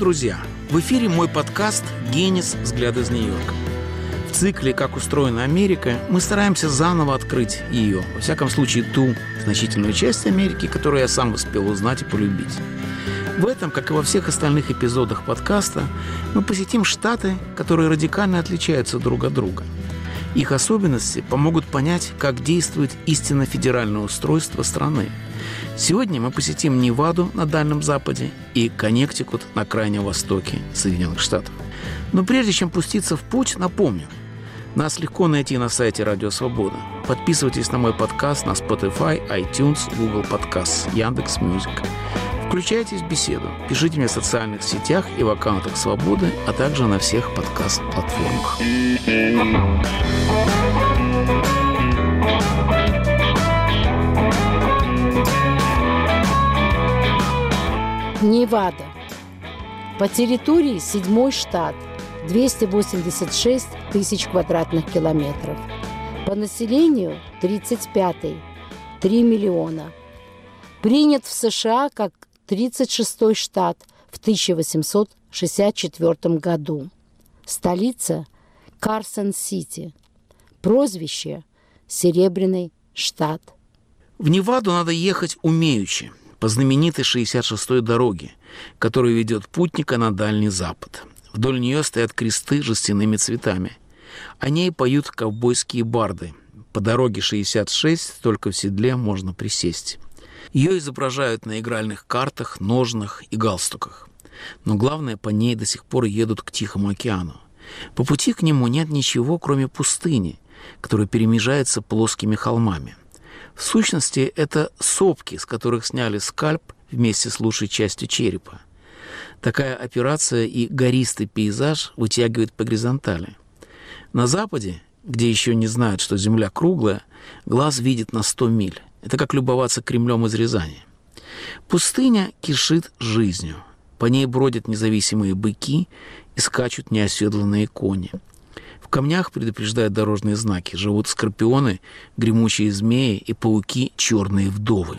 друзья! В эфире мой подкаст «Генис. Взгляд из Нью-Йорка». В цикле «Как устроена Америка» мы стараемся заново открыть ее, во всяком случае ту значительную часть Америки, которую я сам успел узнать и полюбить. В этом, как и во всех остальных эпизодах подкаста, мы посетим штаты, которые радикально отличаются друг от друга. Их особенности помогут понять, как действует истинно федеральное устройство страны. Сегодня мы посетим Неваду на Дальнем Западе и Коннектикут на Крайнем Востоке Соединенных Штатов. Но прежде чем пуститься в путь, напомню, нас легко найти на сайте Радио Свобода. Подписывайтесь на мой подкаст на Spotify, iTunes, Google Podcasts, Яндекс.Мьюзик. Включайтесь в беседу, пишите мне в социальных сетях и в аккаунтах Свободы, а также на всех подкаст-платформах. Невада. По территории 7-й штат, 286 тысяч квадратных километров. По населению 35-й, 3 миллиона. Принят в США как 36-й штат в 1864 году. Столица – Карсон-Сити. Прозвище – Серебряный штат. В Неваду надо ехать умеючи, по знаменитой 66-й дороге, которая ведет путника на Дальний Запад. Вдоль нее стоят кресты с жестяными цветами. О ней поют ковбойские барды. По дороге 66 только в седле можно присесть. Ее изображают на игральных картах, ножнах и галстуках. Но главное, по ней до сих пор едут к Тихому океану. По пути к нему нет ничего, кроме пустыни, которая перемежается плоскими холмами. В сущности, это сопки, с которых сняли скальп вместе с лучшей частью черепа. Такая операция и гористый пейзаж вытягивает по горизонтали. На западе, где еще не знают, что земля круглая, глаз видит на 100 миль. Это как любоваться Кремлем из Рязани. Пустыня кишит жизнью. По ней бродят независимые быки и скачут неоседланные кони. В камнях предупреждают дорожные знаки. Живут скорпионы, гремучие змеи и пауки черные вдовы.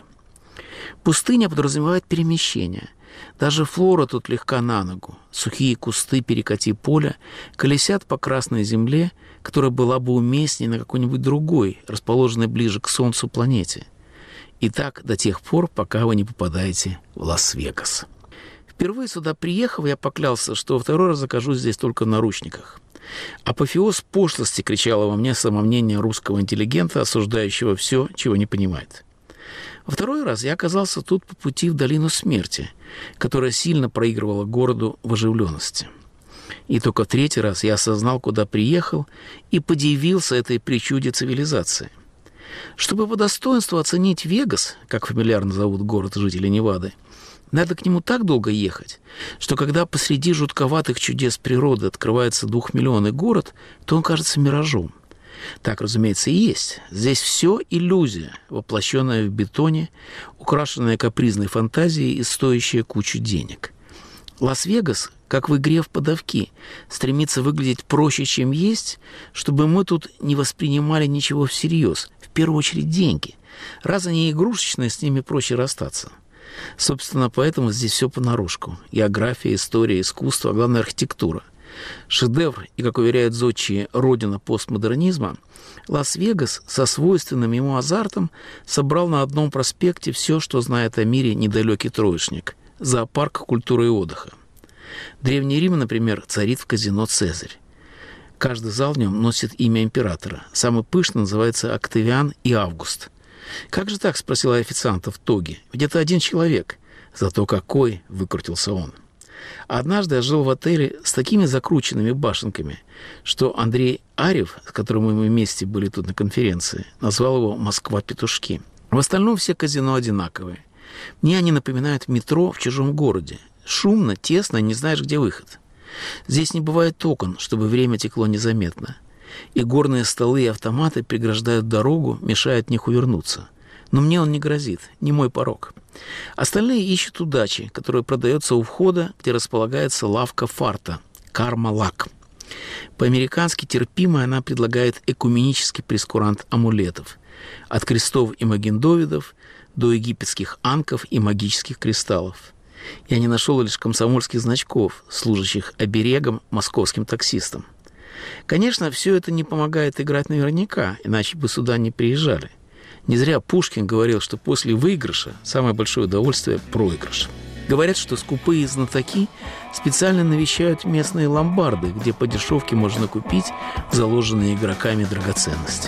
Пустыня подразумевает перемещение. Даже флора тут легка на ногу. Сухие кусты перекати поля колесят по красной земле, которая была бы уместнее на какой-нибудь другой, расположенной ближе к Солнцу планете. И так до тех пор, пока вы не попадаете в Лас-Вегас. Впервые сюда приехав, я поклялся, что второй раз окажусь здесь только в наручниках. Апофеоз пошлости кричало во мне самомнение русского интеллигента, осуждающего все, чего не понимает. Во второй раз я оказался тут по пути в долину смерти, которая сильно проигрывала городу в оживленности. И только в третий раз я осознал, куда приехал, и подивился этой причуде цивилизации. Чтобы по достоинству оценить Вегас, как фамильярно зовут город жителей Невады, надо к нему так долго ехать, что когда посреди жутковатых чудес природы открывается 2-миллионный город, то он кажется миражом. Так, разумеется, и есть. Здесь все иллюзия, воплощенная в бетоне, украшенная капризной фантазией и стоящая кучу денег. Лас-Вегас, как в игре в подавки, стремится выглядеть проще, чем есть, чтобы мы тут не воспринимали ничего всерьез. В первую очередь деньги. Раз они игрушечные, с ними проще расстаться. Собственно, поэтому здесь все понарошку. География, история, искусство, а главное архитектура. Шедевр и, как уверяют зодчие, родина постмодернизма, Лас-Вегас со свойственным ему азартом собрал на одном проспекте все, что знает о мире недалекий троечник – зоопарк культуры и отдыха. Древний Рим, например, царит в казино «Цезарь». Каждый зал в нем носит имя императора. Самый пышный называется Октавиан и Август. «Как же так?» – спросила официанта в тоге. «Ведь это один человек». «Зато какой!» – выкрутился он. Однажды я жил в отеле с такими закрученными башенками, что Андрей Арев, с которым мы вместе были тут на конференции, назвал его «Москва-петушки». В остальном все казино одинаковые. Мне они напоминают метро в чужом городе. Шумно, тесно, не знаешь, где выход. Здесь не бывает окон, чтобы время текло незаметно. И горные столы и автоматы преграждают дорогу, мешая от них увернуться. Но мне он не грозит, не мой порог. Остальные ищут удачи, которая продается у входа, где располагается лавка фарта – «Карма-лак». По-американски терпимой она предлагает экуменический прескурант амулетов. От крестов и маген-довидов до египетских анков и магических кристаллов. Я не нашел лишь комсомольских значков, служащих оберегом московским таксистам. Конечно, все это не помогает играть наверняка, иначе бы сюда не приезжали. Не зря Пушкин говорил, что после выигрыша самое большое удовольствие – проигрыш. Говорят, что скупые знатоки специально навещают местные ломбарды, где по дешевке можно купить заложенные игроками драгоценности.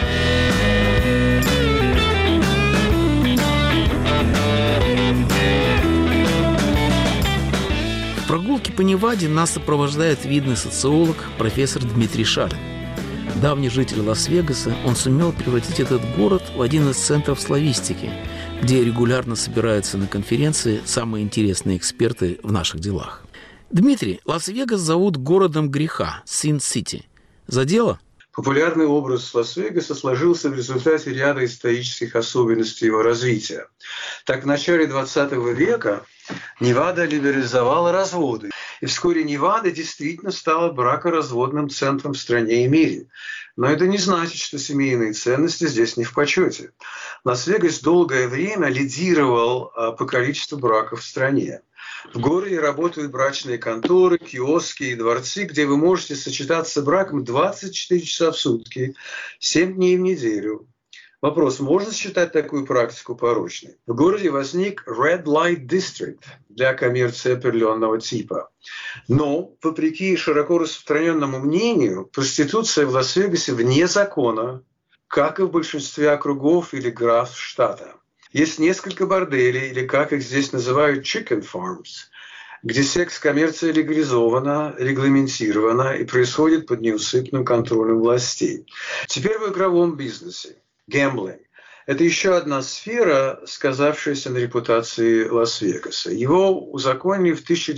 В прогулке по Неваде нас сопровождает видный социолог профессор Дмитрий Шарин. Давний житель Лас-Вегаса, он сумел превратить этот город в один из центров славистики, где регулярно собираются на конференции самые интересные эксперты в наших делах. Дмитрий, Лас-Вегас зовут городом греха, Син-Сити. За дело? Популярный образ Лас-Вегаса сложился в результате ряда исторических особенностей его развития. Так, в начале XX века Невада либерализовала разводы. И вскоре Невада действительно стала бракоразводным центром в стране и мире. Но это не значит, что семейные ценности здесь не в почете. Лас-Вегас долгое время лидировал по количеству браков в стране. В городе работают брачные конторы, киоски и дворцы, где вы можете сочетаться браком 24 часа в сутки, 7 дней в неделю. Вопрос, можно считать такую практику порочной? В городе возник Red Light District для коммерции определенного типа. Но, вопреки широко распространенному мнению, проституция в Лас-Вегасе вне закона, как и в большинстве округов или графств штата. Есть несколько борделей, или как их здесь называют, chicken farms, где секс-коммерция легализована, регламентирована и происходит под неусыпным контролем властей. Теперь в игровом бизнесе. Гэмблинг. Это еще одна сфера, сказавшаяся на репутации Лас-Вегаса. Его узаконили в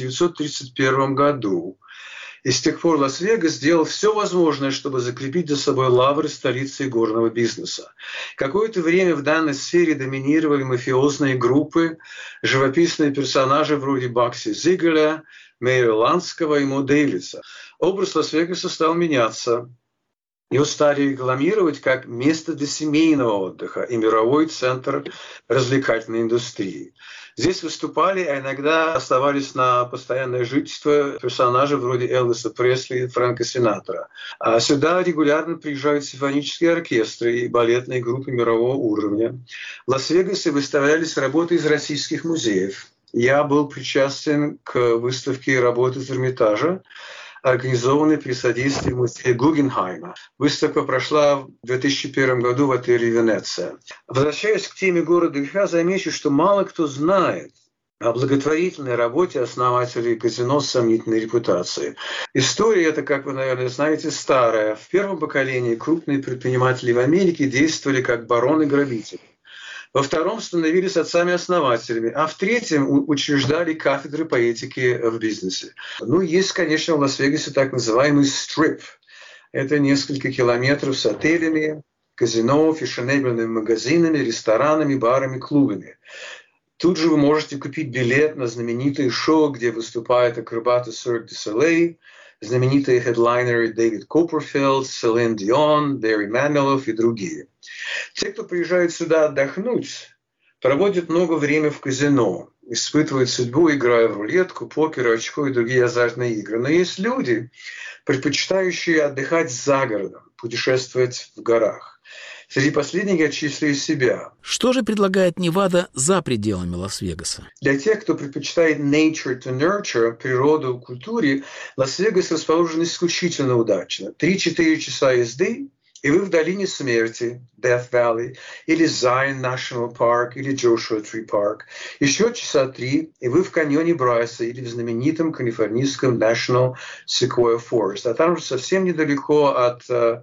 1931 году. И с тех пор Лас-Вегас сделал все возможное, чтобы закрепить за собой лавры столицы игорного бизнеса. Какое-то время в данной сфере доминировали мафиозные группы, живописные персонажи вроде Бакси Зигеля, Мэйра Ланского и Мо Дейлиса. Образ Лас-Вегаса стал меняться. Его стали рекламировать как место для семейного отдыха и мировой центр развлекательной индустрии. Здесь выступали, а иногда оставались на постоянное жительство персонажи вроде Элвиса Пресли и Фрэнка Синатра. А сюда регулярно приезжают симфонические оркестры и балетные группы мирового уровня. В Лас-Вегасе выставлялись работы из российских музеев. Я был причастен к выставке работы из Эрмитажа, организованной при содействии музея Гугенхайма. Выставка прошла в 2001 году в отеле «Венеция». Возвращаясь к теме города греха, замечу, что мало кто знает о благотворительной работе основателей казино с сомнительной репутацией. История эта, как вы, наверное, знаете, старая. В первом поколении крупные предприниматели в Америке действовали как бароны-грабители. Во втором становились отцами-основателями, а в третьем учреждали кафедры по этике в бизнесе. Ну, есть, конечно, в Лас-Вегасе так называемый стрип. Это несколько километров с отелями, казино, фешенебельными магазинами, ресторанами, барами, клубами. Тут же вы можете купить билет на знаменитые шоу, где выступают акробаты Cirque du Soleil, знаменитые хедлайнеры Дэвид Копперфилд, Селин Дион, Барри Манилов и другие. Те, кто приезжает сюда отдохнуть, проводят много времени в казино, испытывают судьбу, играя в рулетку, покер, очко и другие азартные игры. Но есть люди, предпочитающие отдыхать за городом, путешествовать в горах. Среди последних я числю себя. Что же предлагает Невада за пределами Лас-Вегаса? Для тех, кто предпочитает nature to nurture, природу, культуре, Лас-Вегас расположен исключительно удачно. 3-4 часа езды, и вы в долине смерти, Death Valley, или Zion National Park, или Joshua Tree Park. Еще часа 3, и вы в каньоне Брайса, или в знаменитом калифорнийском National Sequoia Forest. А там же совсем недалеко от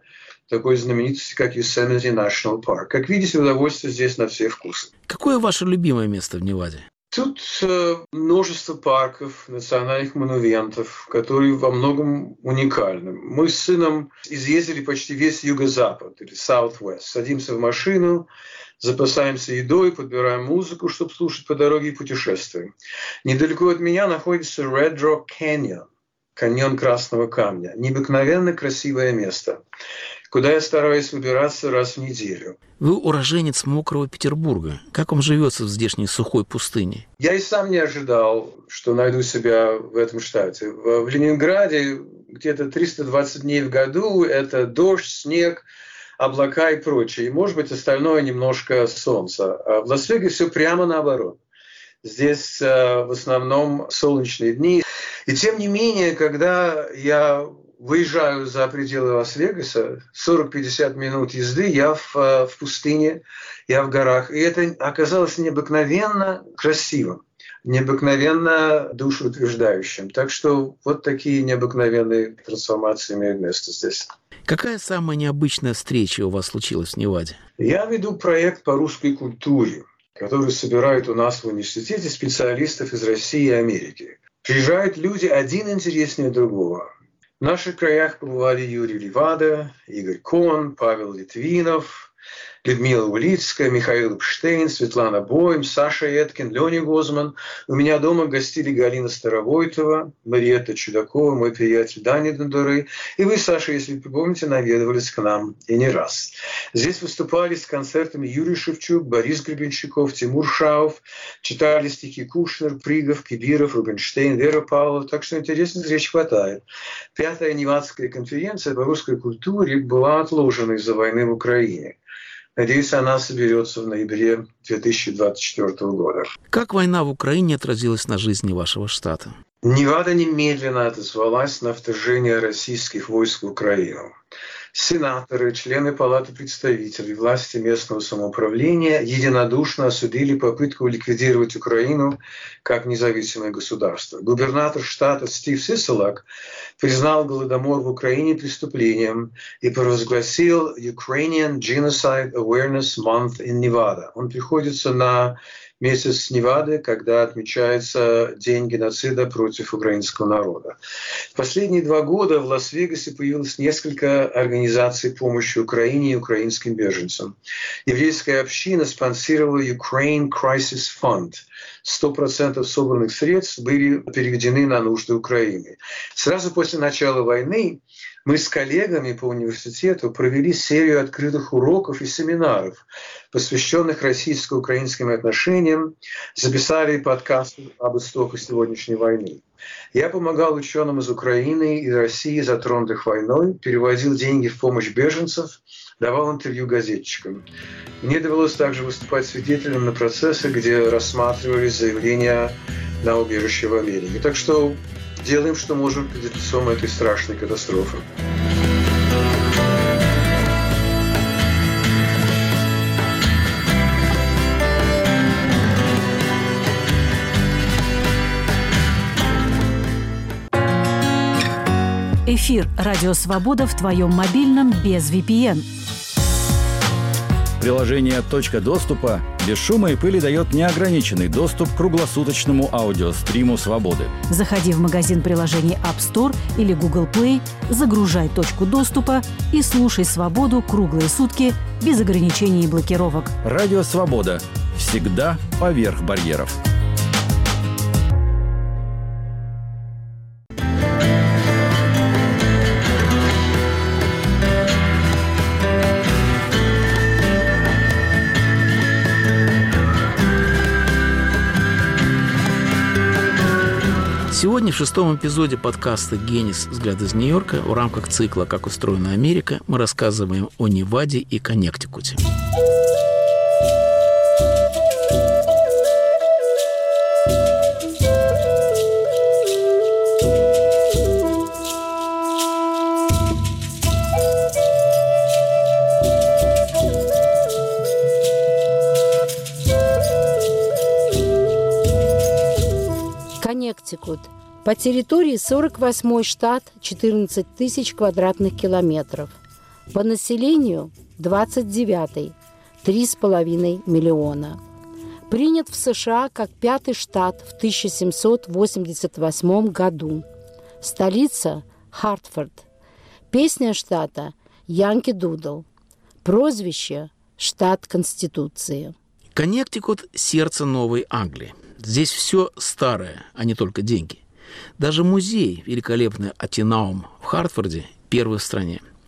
такой знаменитости, как Yosemite National Park. Как видите, удовольствие здесь на все вкусы. Какое ваше любимое место в Неваде? Тут множество парков, национальных монументов, которые во многом уникальны. Мы с сыном изъездили почти весь юго-запад, или Southwest. Садимся в машину, запасаемся едой, подбираем музыку, чтобы слушать по дороге и путешествуем. Недалеко от меня находится Red Rock Canyon, каньон Красного Камня. Необыкновенно красивое место. куда я стараюсь выбираться раз в неделю. Вы уроженец мокрого Петербурга. Как вам живется в здешней сухой пустыне? Я и сам не ожидал, что найду себя в этом штате. В Ленинграде где-то 320 дней в году – это дождь, снег, облака и прочее. И, может быть, остальное немножко солнца. А в Лас-Вегасе все прямо наоборот. Здесь в основном солнечные дни. И тем не менее, когда я выезжаю за пределы Лас-Вегаса, 40-50 минут езды, я в пустыне, я в горах. И это оказалось необыкновенно красивым, необыкновенно душеутверждающим. Так что вот такие необыкновенные трансформации имеют место здесь. Какая самая необычная встреча у вас случилась в Неваде? Я веду проект по русской культуре, который собирает у нас в университете специалистов из России и Америки. Приезжают люди один интереснее другого. В наших краях побывали Юрий Левада, Игорь Кон, Павел Литвинов, Людмила Улицкая, Михаил Эпштейн, Светлана Бойм, Саша Эткин, Леня Гозман. У меня дома гостили Галина Старовойтова, Мариетта Чудакова, мой приятель Даня Дондуры. И вы, Саша, если вы помните, наведывались к нам и не раз. Здесь выступали с концертами Юрий Шевчук, Борис Гребенщиков, Тимур Шауф, читали стихи Кушнер, Пригов, Кибиров, Рубинштейн, Вера Павлова. Так что интересных встреч хватает. 5-я Невадская конференция по русской культуре была отложена из-за войны в Украине. Надеюсь, она соберется в ноябре 2024 года. Как война в Украине отразилась на жизни вашего штата? Невада немедленно отозвалась на вторжение российских войск в Украину. Сенаторы, члены Палаты представителей, власти местного самоуправления единодушно осудили попытку ликвидировать Украину как независимое государство. Губернатор штата Стив Сисселак признал голодомор в Украине преступлением и провозгласил Ukrainian Genocide Awareness Month in Nevada. Он приходится на месяц Невады, когда отмечается День геноцида против украинского народа. В последние 2 года в Лас-Вегасе появилось несколько организаций помощи Украине и украинским беженцам. Еврейская община спонсировала Ukraine Crisis Fund. 100% собранных средств были переведены на нужды Украины. Сразу после начала войны мы с коллегами по университету провели серию открытых уроков и семинаров, посвященных российско-украинским отношениям, записали подкаст об истоках сегодняшней войны. Я помогал ученым из Украины и России, затронутых войной, переводил деньги в помощь беженцам, давал интервью газетчикам. Мне довелось также выступать свидетелем на процессах, где рассматривались заявления на убежище в Америке. Так что делаем, что можем перед лицом этой страшной катастрофы. Эфир «Радио Свобода» в твоем мобильном без VPN. Приложение «Точка доступа» без шума и пыли дает неограниченный доступ к круглосуточному аудиостриму «Свободы». Заходи в магазин приложений App Store или Google Play, загружай «Точку доступа» и слушай «Свободу» круглые сутки без ограничений и блокировок. Радио «Свобода». Всегда поверх барьеров. Сегодня в 6-м эпизоде подкаста «Генис. Взгляд из Нью-Йорка» в рамках цикла «Как устроена Америка» мы рассказываем о Неваде и Коннектикуте. Коннектикут. По территории 48-й штат, 14 тысяч квадратных километров. По населению 29-й, 3,5 миллиона. Принят в США как 5-й штат в 1788 году. Столица – Хартфорд. Песня штата – Янки Дудл. Прозвище – штат Конституции. Коннектикут – сердце Новой Англии. Здесь все старое, а не только деньги. Даже музей, великолепный Атенаум в Хартфорде, первый в стране.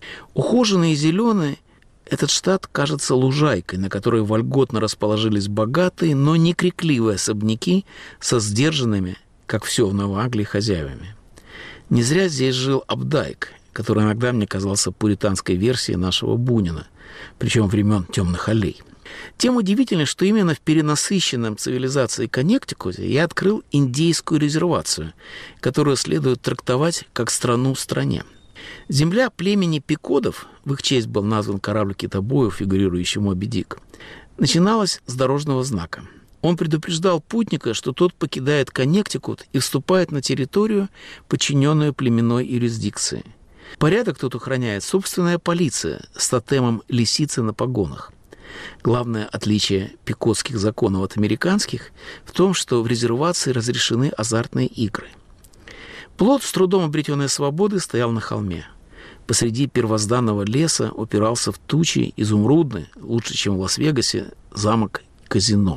Ухоженный и зеленый, этот штат кажется лужайкой, на которой вольготно расположились богатые, но не крикливые особняки со сдержанными, как все в Новой Англии, хозяевами. Не зря здесь жил Апдайк, который иногда мне казался пуританской версией нашего Бунина, причем времен темных аллей. Тем удивительнее, что именно в перенасыщенном цивилизацией Коннектикуте я открыл индейскую резервацию, которую следует трактовать как страну в стране. Земля племени Пекодов, в их честь был назван корабль китобоев, фигурирующий Моби Дик, начиналась с дорожного знака. Он предупреждал путника, что тот покидает Коннектикут и вступает на территорию, подчиненную племенной юрисдикции. Порядок тут охраняет собственная полиция с тотемом лисицы на погонах. Главное отличие пекодских законов от американских в том, что в резервации разрешены азартные игры. Плот с трудом обретенной свободы стоял на холме. Посреди первозданного леса упирался в тучи изумрудный, лучше, чем в Лас-Вегасе, замок-казино.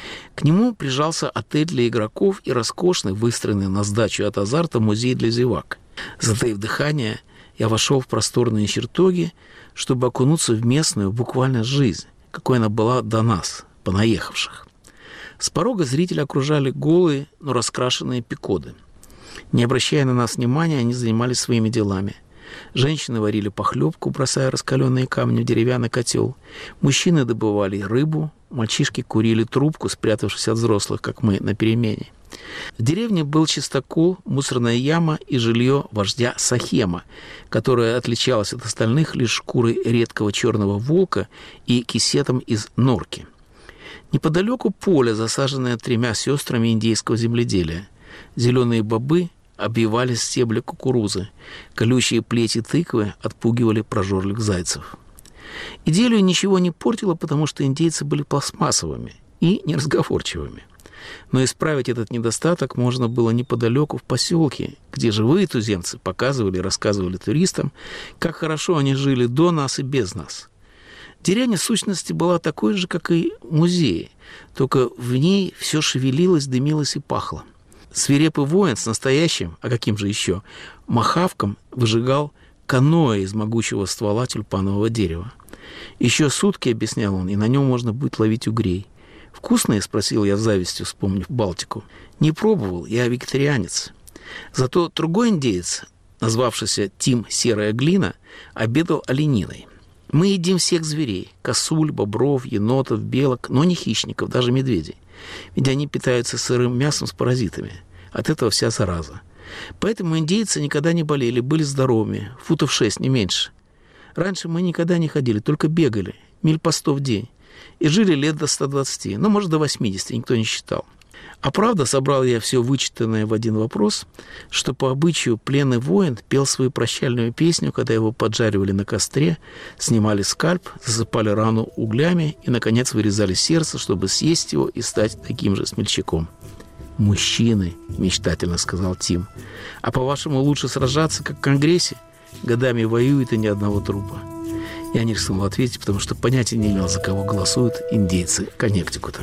К нему прижался отель для игроков и роскошный, выстроенный на сдачу от азарта, музей для зевак. Затаив дыхание, я вошел в просторные чертоги, чтобы окунуться в местную буквально жизнь, какой она была до нас, понаехавших. С порога зрители окружали голые, но раскрашенные пекоды. Не обращая на нас внимания, они занимались своими делами. Женщины варили похлебку, бросая раскаленные камни в деревянный котел. Мужчины добывали рыбу, мальчишки курили трубку, спрятавшись от взрослых, как мы, на перемене. В деревне был чистокол, мусорная яма и жилье вождя Сахема, которое отличалось от остальных лишь шкурой редкого черного волка и кисетом из норки. Неподалеку поле, засаженное 3 сестрами индейского земледелия. Зеленые бобы обвивали стебли кукурузы, колючие плети тыквы отпугивали прожорливых зайцев. Идиллию ничего не портило, потому что индейцы были пластмассовыми и неразговорчивыми. Но исправить этот недостаток можно было неподалеку в поселке, где живые туземцы показывали и рассказывали туристам, как хорошо они жили до нас и без нас. Деревня в сущности была такой же, как и музей, только в ней все шевелилось, дымилось и пахло. Свирепый воин с настоящим, а каким же еще, махавком выжигал каноэ из могучего ствола тюльпанового дерева. Еще сутки, объяснял он, и на нем можно будет ловить угрей. «Вкусные?» – спросил я с завистью, вспомнив Балтику. «Не пробовал, я вегетарианец». Зато другой индеец, назвавшийся Тим Серая Глина, обедал олениной. Мы едим всех зверей – косуль, бобров, енотов, белок, но не хищников, даже медведей. Ведь они питаются сырым мясом с паразитами. От этого вся зараза. Поэтому индейцы никогда не болели, были здоровыми, футов 6, не меньше. Раньше мы никогда не ходили, только бегали, миль по 100 в день. И жили лет до 120, ну, может, до 80, никто не считал. А правда, собрал я все вычитанное в один вопрос, что по обычаю пленный воин пел свою прощальную песню, когда его поджаривали на костре, снимали скальп, засыпали рану углями и, наконец, вырезали сердце, чтобы съесть его и стать таким же смельчаком. «Мужчины», – мечтательно сказал Тим. «А по-вашему, лучше сражаться, как в Конгрессе? Годами воюют и ни одного трупа». Я не рискнул ответить, потому что понятия не имел, за кого голосуют индейцы Коннектикута.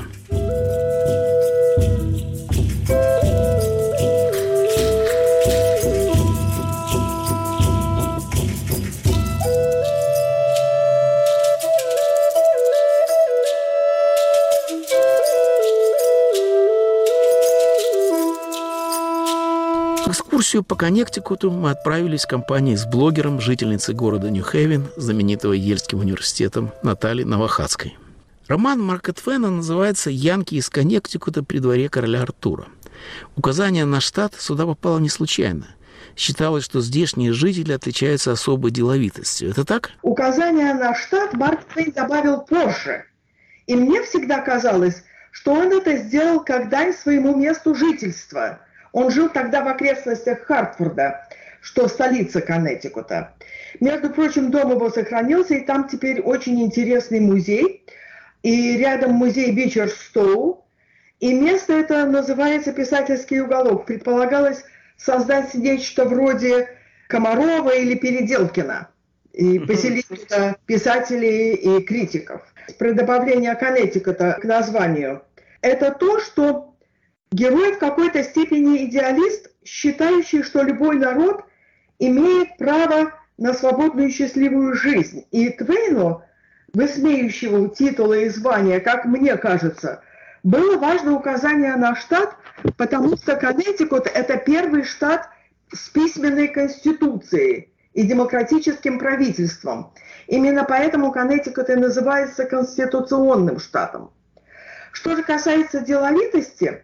В экскурсию по Коннектикуту мы отправились в компании с блогером, жительницей города Нью-Хейвен, знаменитого Ельским университетом, Натальей Новохадской. Роман Марка Твена называется «Янки из Коннектикута при дворе короля Артура». Указание на штат сюда попало не случайно. Считалось, что здешние жители отличаются особой деловитостью. Это так? Указание на штат Марк Твен добавил позже. И мне всегда казалось, что он это сделал как дань своему месту жительства. Он жил тогда в окрестностях Хартфорда, что столица Коннектикута. Между прочим, дом его сохранился, и там теперь очень интересный музей. И рядом музей Бичерстоу. И место это называется «Писательский уголок». Предполагалось создать нечто вроде Комарова или Переделкина и поселить туда писателей и критиков. Про добавление Коннектикута к названию – это то, что герой в какой-то степени идеалист, считающий, что любой народ имеет право на свободную и счастливую жизнь. И Твейну, высмеивающему титулы и звания, как мне кажется, было важно указание на штат, потому что Коннектикут – это первый штат с письменной конституцией и демократическим правительством. Именно поэтому Коннектикут и называется конституционным штатом. Что же касается деловитости,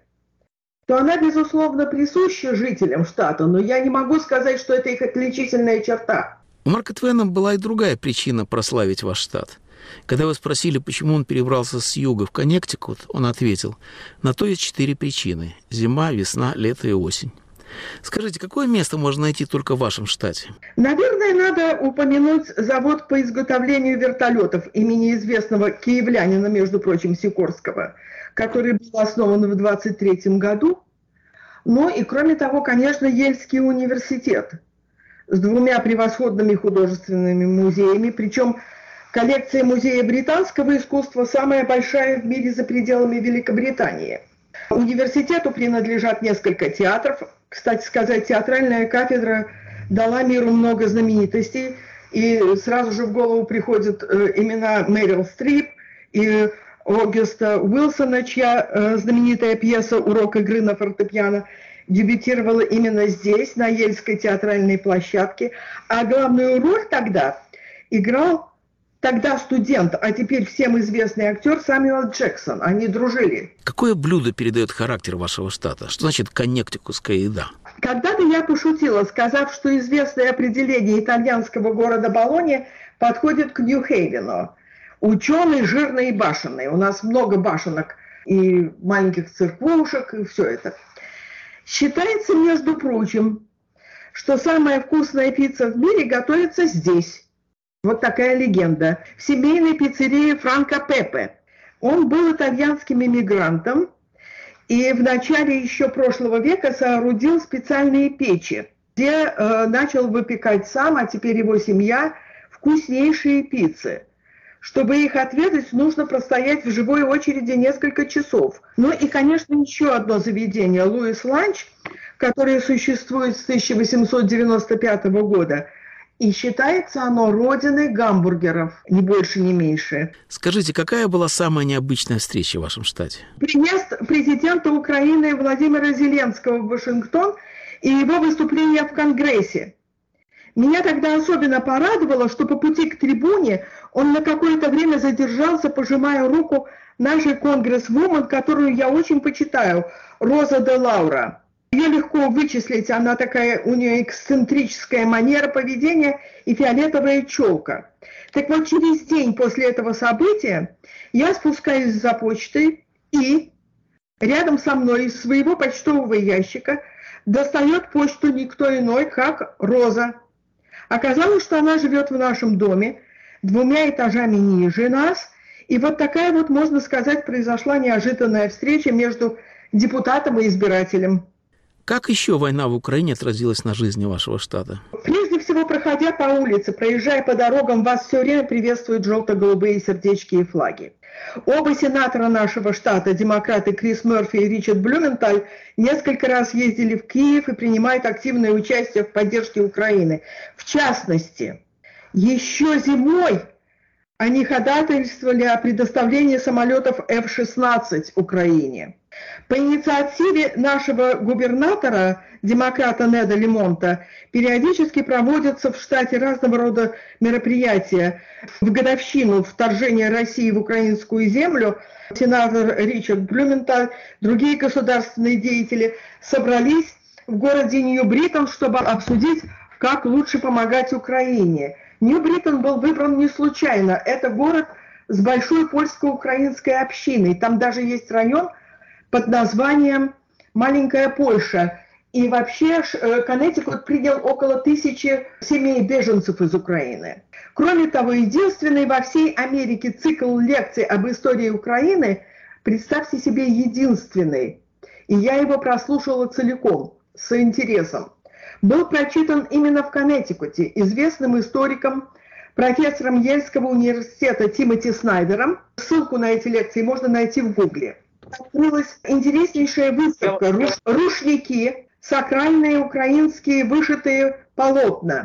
то она, безусловно, присуща жителям штата, но я не могу сказать, что это их отличительная черта. У Марка Твена была и другая причина прославить ваш штат. Когда вы спросили, почему он перебрался с юга в Коннектикут, он ответил: на то есть 4 причины – зима, весна, лето и осень. Скажите, какое место можно найти только в вашем штате? Наверное, надо упомянуть завод по изготовлению вертолетов имени известного киевлянина, между прочим, Сикорского, который был основан в 1923 году. Ну и, кроме того, конечно, Ельский университет с 2 превосходными художественными музеями, причем коллекция Музея британского искусства самая большая в мире за пределами Великобритании. Университету принадлежат несколько театров. Кстати сказать, театральная кафедра дала миру много знаменитостей, и сразу же в голову приходят имена Мэрил Стрип и Огюста Уилсона, чья знаменитая пьеса «Урок игры на фортепиано» дебютировала именно здесь, на Ельской театральной площадке. А главную роль тогда играл тогда студент, а теперь всем известный актер Сэмюэл Джексон. Они дружили. Какое блюдо передает характер вашего штата? Что значит коннектикутская еда? Когда-то я пошутила, сказав, что известное определение итальянского города Болонья подходит к Нью-Хейвену. Ученый, жирный и башенный. У нас много башенок и маленьких церквушек, и все это. Считается, между прочим, что самая вкусная пицца в мире готовится здесь. Вот такая легенда. В семейной пиццерии Франко Пепе. Он был итальянским иммигрантом и в начале еще прошлого века соорудил специальные печи, где начал выпекать сам, а теперь его семья, вкуснейшие пиццы. Чтобы их отведать, нужно простоять в живой очереди несколько часов. Ну и, конечно, еще одно заведение, Луис Ланч, которое существует с 1895 года, и считается оно родиной гамбургеров, ни больше, ни меньше. Скажите, какая была самая необычная встреча в вашем штате? Приезд президента Украины Владимира Зеленского в Вашингтон и его выступление в Конгрессе. Меня тогда особенно порадовало, что по пути к трибуне он на какое-то время задержался, пожимая руку нашей конгрессвумен, которую я очень почитаю, Роза де Лаура. Ее легко вычислить, она такая, у нее эксцентрическая манера поведения и фиолетовая челка. Так вот, через день после этого события я спускаюсь за почтой, и рядом со мной из своего почтового ящика достает почту никто иной, как Роза. Оказалось, что она живет в нашем доме, 2 этажами ниже нас, и вот такая вот, можно сказать, произошла неожиданная встреча между депутатом и избирателем. Как еще война в Украине отразилась на жизни вашего штата? Прежде всего, проходя по улице, проезжая по дорогам, вас все время приветствуют желто-голубые сердечки и флаги. Оба сенатора нашего штата, демократы Крис Мерфи и Ричард Блюменталь, несколько раз ездили в Киев и принимают активное участие в поддержке Украины. В частности, еще зимой они ходатайствовали о предоставлении самолетов F-16 Украине. По инициативе нашего губернатора, демократа Неда Лемонта, периодически проводятся в штате разного рода мероприятия. В годовщину вторжения России в украинскую землю сенатор Ричард Блюменталь, другие государственные деятели собрались в городе Нью-Бриттон, чтобы обсудить, как лучше помогать Украине. Нью-Бриттон был выбран не случайно. Это город с большой польско-украинской общиной. Там даже есть район под названием «Маленькая Польша». И вообще Коннектикут принял около 1000 семей беженцев из Украины. Кроме того, единственный во всей Америке цикл лекций об истории Украины, представьте себе, единственный. И я его прослушала целиком, с интересом. Был прочитан именно в Коннектикуте известным историком, профессором Ельского университета Тимоти Снайдером. Ссылку на эти лекции можно найти в Гугле. Открылась интереснейшая выставка «Рушники. Сакральные украинские вышитые полотна».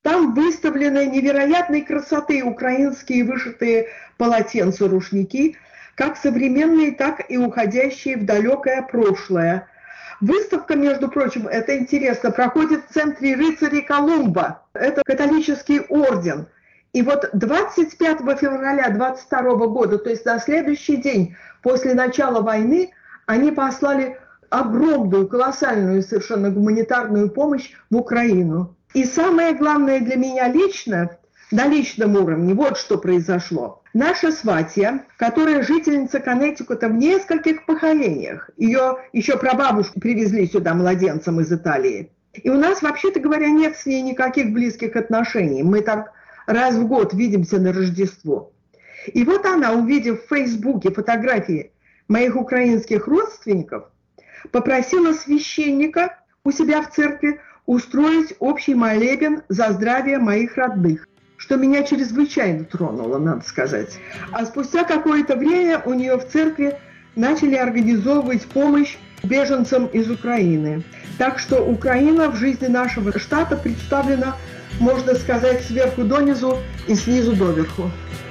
Там выставлены невероятной красоты украинские вышитые полотенца-рушники, как современные, так и уходящие в далекое прошлое. Выставка, между прочим, это интересно, проходит в центре рыцарей Колумба. Это католический орден. И вот 25 февраля 22 года, то есть на следующий день после начала войны, они послали огромную, колоссальную совершенно гуманитарную помощь в Украину. И самое главное для меня лично, на личном уровне, вот что произошло. Наша сватья, которая жительница Коннектикута в нескольких поколениях, ее еще прабабушку привезли сюда младенцем из Италии. И у нас, вообще-то говоря, нет с ней никаких близких отношений. Мы так раз в год видимся на Рождество. И вот она, увидев в Фейсбуке фотографии моих украинских родственников, попросила священника у себя в церкви устроить общий молебен за здравие моих родных, что меня чрезвычайно тронуло, надо сказать. А спустя какое-то время у нее в церкви начали организовывать помощь беженцам из Украины. Так что Украина в жизни нашего штата представлена, можно сказать, сверху донизу и снизу доверху.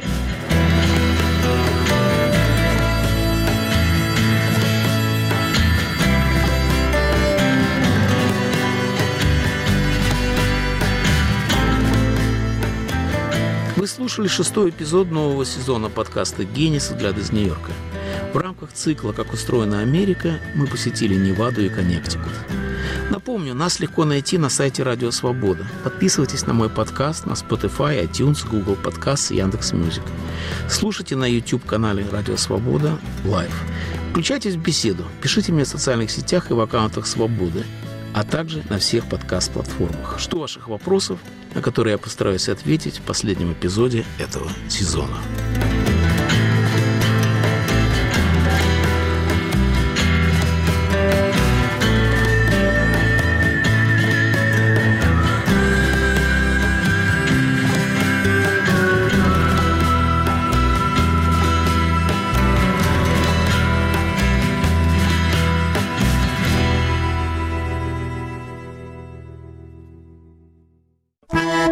Вы слушали 6-й эпизод нового сезона подкаста «Генис» взгляд из Нью-Йорка. В рамках цикла «Как устроена Америка» мы посетили Неваду и Коннектикут. Напомню, нас легко найти на сайте Радио Свобода. Подписывайтесь на мой подкаст на Spotify, iTunes, Google Podcasts и Яндекс.Мьюзик. Слушайте на YouTube-канале Радио Свобода Live. Включайтесь в беседу, пишите мне в социальных сетях и в аккаунтах Свободы, а также на всех подкаст-платформах. Жду ваших вопросов, на которые я постараюсь ответить в последнем эпизоде этого сезона.